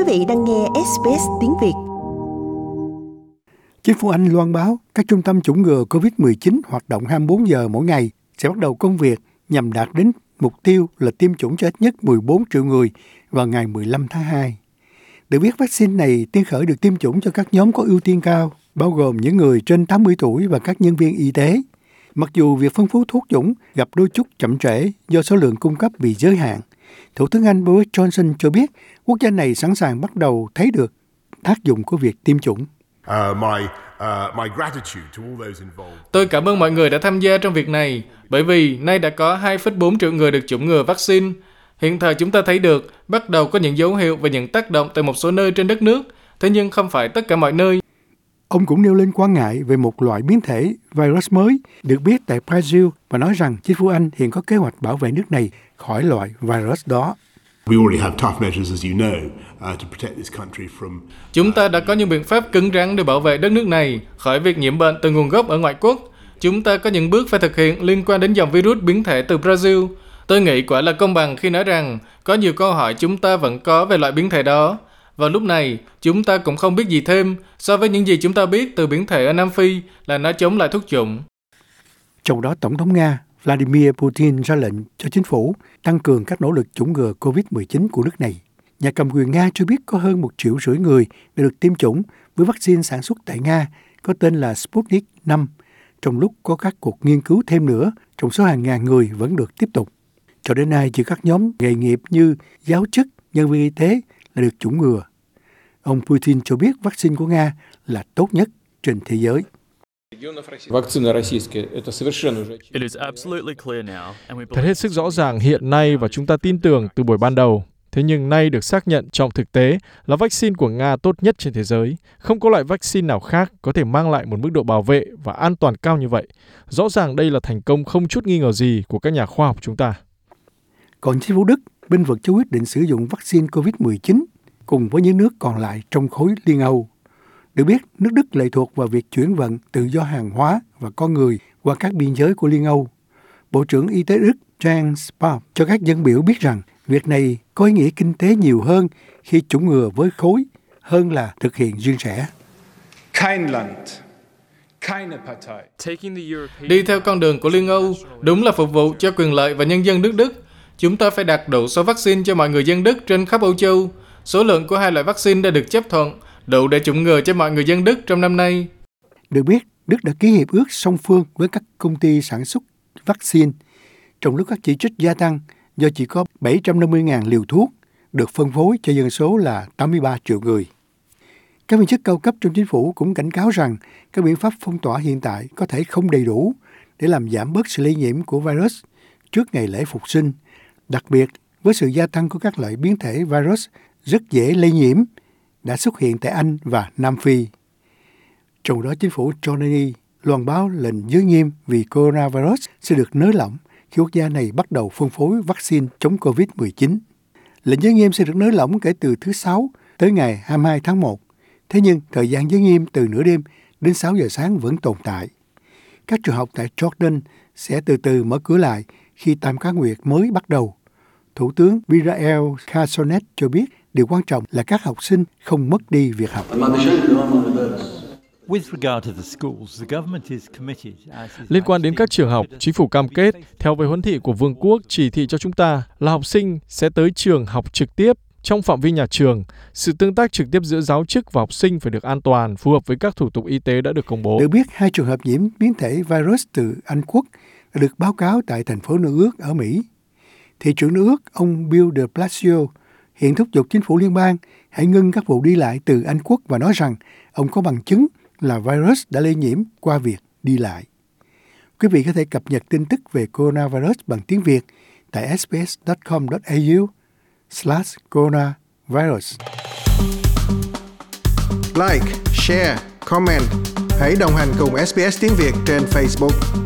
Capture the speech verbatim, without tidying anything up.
vị đang nghe ét bê ét tiếng Việt. Chính phủ Anh loan báo các trung tâm chủng ngừa covid mười chín hoạt động hai mươi bốn giờ mỗi ngày sẽ bắt đầu công việc nhằm đạt đến mục tiêu là tiêm chủng cho ít nhất mười bốn triệu người vào ngày mười lăm tháng hai. Được biết, vaccine này tiên khởi được tiêm chủng cho các nhóm có ưu tiên cao, bao gồm những người trên tám mươi tuổi và các nhân viên y tế. Mặc dù việc phân phối thuốc chủng gặp đôi chút chậm trễ do số lượng cung cấp bị giới hạn, Thủ tướng Anh Boris Johnson cho biết quốc gia này sẵn sàng bắt đầu thấy được tác dụng của việc tiêm chủng. Uh, my, uh, my gratitude to all those involved. Tôi cảm ơn mọi người đã tham gia trong việc này, bởi vì nay đã có hai phẩy bốn triệu người được chủng ngừa vaccine. Hiện thời chúng ta thấy được bắt đầu có những dấu hiệu và những tác động tại một số nơi trên đất nước, thế nhưng không phải tất cả mọi nơi. Ông cũng nêu lên quan ngại về một loại biến thể virus mới được biết tại Brazil và nói rằng chính phủ Anh hiện có kế hoạch bảo vệ nước này khỏi loại virus đó. Chúng ta đã có những biện pháp cứng rắn để bảo vệ đất nước này khỏi việc nhiễm bệnh từ nguồn gốc ở ngoại quốc. Chúng ta có những bước phải thực hiện liên quan đến dòng virus biến thể từ Brazil. Tôi nghĩ quả là công bằng khi nói rằng có nhiều câu hỏi chúng ta vẫn có về loại biến thể đó. Vào lúc này, chúng ta cũng không biết gì thêm so với những gì chúng ta biết từ biến thể ở Nam Phi là nó chống lại thuốc chủng. Trong đó, Tổng thống Nga Vladimir Putin ra lệnh cho chính phủ tăng cường các nỗ lực chủng ngừa covid mười chín của nước này. Nhà cầm quyền Nga cho biết có hơn một triệu rưỡi người đã được tiêm chủng với vaccine sản xuất tại Nga có tên là Sputnik năm, trong lúc có các cuộc nghiên cứu thêm nữa trong số hàng ngàn người vẫn được tiếp tục. Cho đến nay, chỉ các nhóm nghề nghiệp như giáo chức, nhân viên y tế là được chủng ngừa. Ông Putin cho biết vaccine của Nga là tốt nhất trên thế giới. Thật hết sức rõ ràng hiện nay và chúng ta tin tưởng từ buổi ban đầu. Thế nhưng nay được xác nhận trong thực tế là vaccine của Nga tốt nhất trên thế giới. Không có loại vaccine nào khác có thể mang lại một mức độ bảo vệ và an toàn cao như vậy. Rõ ràng đây là thành công không chút nghi ngờ gì của các nhà khoa học chúng ta. Còn chính phủ Đức bênh vực cho quyết định sử dụng vaccine covid mười chín cùng với những nước còn lại trong khối Liên Âu. Được biết, nước Đức lệ thuộc vào việc chuyển vận tự do hàng hóa và con người qua các biên giới của Liên Âu. Bộ trưởng Y tế Đức Jens Spahn cho các dân biểu biết rằng việc này có ý nghĩa kinh tế nhiều hơn khi chủng ngừa với khối hơn là thực hiện riêng rẽ. Đi theo con đường của Liên Âu đúng là phục vụ cho quyền lợi và nhân dân nước Đức. Chúng ta phải đạt đủ số vaccine cho mọi người dân Đức trên khắp Âu Châu. Số lượng của hai loại vaccine đã được chấp thuận, đủ để chủng ngừa cho mọi người dân Đức trong năm nay. Được biết, Đức đã ký hiệp ước song phương với các công ty sản xuất vaccine, trong lúc các chỉ trích gia tăng do chỉ có bảy trăm năm mươi nghìn liều thuốc được phân phối cho dân số là tám mươi ba triệu người. Các viên chức cao cấp trong chính phủ cũng cảnh cáo rằng các biện pháp phong tỏa hiện tại có thể không đầy đủ để làm giảm bớt sự lây nhiễm của virus trước ngày lễ Phục sinh, đặc biệt với sự gia tăng của các loại biến thể virus rất dễ lây nhiễm đã xuất hiện tại Anh và Nam Phi. Trong đó, chính phủ Johnny loan báo lệnh giới nghiêm vì coronavirus sẽ được nới lỏng khi quốc gia này bắt đầu phân phối vaccine chống covid mười chín. Lệnh giới nghiêm sẽ được nới lỏng kể từ thứ Sáu tới ngày hai mươi hai tháng một. Thế nhưng, thời gian giới nghiêm từ nửa đêm đến sáu giờ sáng vẫn tồn tại. Các trường học tại Jordan sẽ từ từ mở cửa lại khi Tam Cá Nguyệt mới bắt đầu. Thủ tướng Birael Khasonet cho biết điều quan trọng là các học sinh không mất đi việc học. Liên quan đến các trường học, chính phủ cam kết, theo về huấn thị của Vương quốc, chỉ thị cho chúng ta là học sinh sẽ tới trường học trực tiếp trong phạm vi nhà trường. Sự tương tác trực tiếp giữa giáo chức và học sinh phải được an toàn, phù hợp với các thủ tục y tế đã được công bố. Được biết, hai trường hợp nhiễm biến thể virus từ Anh Quốc đã được báo cáo tại thành phố New York ở Mỹ. Thị trưởng New York, ông Bill de Blasio, hiện thúc giục chính phủ liên bang hãy ngưng các vụ đi lại từ Anh Quốc và nói rằng ông có bằng chứng là virus đã lây nhiễm qua việc đi lại. Quý vị có thể cập nhật tin tức về coronavirus bằng tiếng Việt tại sbs dot com dot a u slash coronavirus. Like, share, comment. Hãy đồng hành cùng ét bê ét tiếng Việt trên Facebook.